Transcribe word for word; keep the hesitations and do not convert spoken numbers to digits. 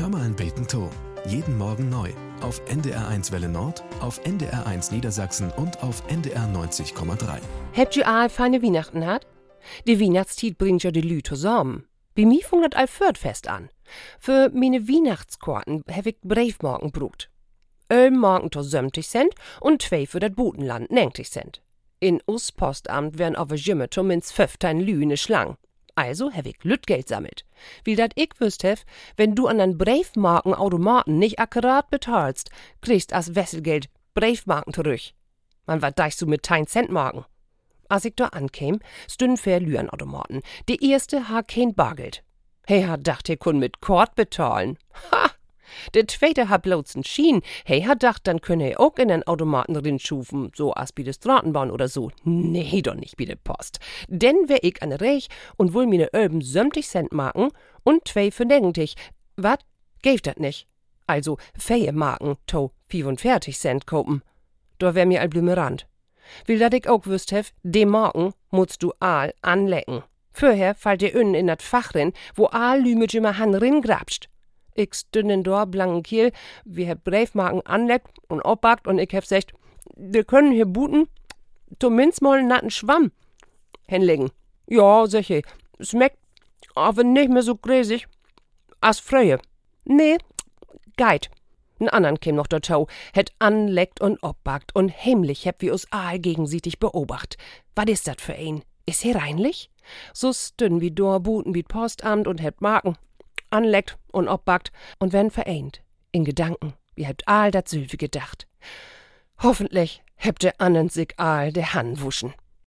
Hör mal ein Beten to. Jeden Morgen neu. Auf N D R eins Welle Nord, auf N D R eins Niedersachsen und auf N D R neunzig Komma drei. Habt ihr all feine Weihnachten hat? Die Weihnachtstied bringt ja die Lü zusammen. Bei mir fängt das all Förtfest an. Für meine Weihnachtskarten hab ich Briefmarken brugt. Ölm Marken to siebzig Cent und zwei für das Botenland neunzig Cent. In us Postamt werden aber Jimme zumindest fünfzehn Lü ne Schlang. Also hab ich Lütgeld sammelt. Wie dat ich wüsst hef, wenn du an den Briefmarkenautomaten nicht akkurat bezahlst, kriegst as Wesselgeld Briefmarken zurück. Man wat deichst du mit zehn Cent Marken? Als ich da ankäm, stünden vier Lü an Automaten. Die erste ha kein Bargeld. Hey hat dacht, er kun mit Kort bezahlen. Ha! Der zweite hat bloß n Schien. Hey hat dacht, dann könne er auch in den Automaten rinschufen, so as bi de Straßenbahn oder so. Nee, doch nicht bi de Post. Denn wär ich an Reich und wohl mine Ölben siebzig Cent Marken und zwei für negentig. Wat? Gäf dat nicht? Also, vier Marken to fünfundvierzig Cent kopen. Da wär mir all blümerant. Will dat ich auch wüsst hef, de Marken musst du all anlecken. Vorher fallt dir innen in dat Fach rin, wo all Lü mit jemmer Han rin grabscht. Ich stünd in dor blanken Kiel, wie hab Briefmarken anleckt und oppackt und ich hab gesagt, wir können hier buten, zumindest mal einen natten Schwamm hinlegen. Ja, sag ich, schmeckt aber nicht mehr so gräsig as früher. Nee, geit. N andern käm noch dazu, hätt anleckt und oppackt und heimlich hab wie us all gegenseitig beobacht. Was ist dat für ein? Is he reinlich? So stünd wie dor buten wie Postamt und hätt Marken anleckt und oppackt und werden vereint. In Gedanken, wie habt all dat Sülve gedacht. Hoffentlich habt ihr annen sich all der Hand wuschen.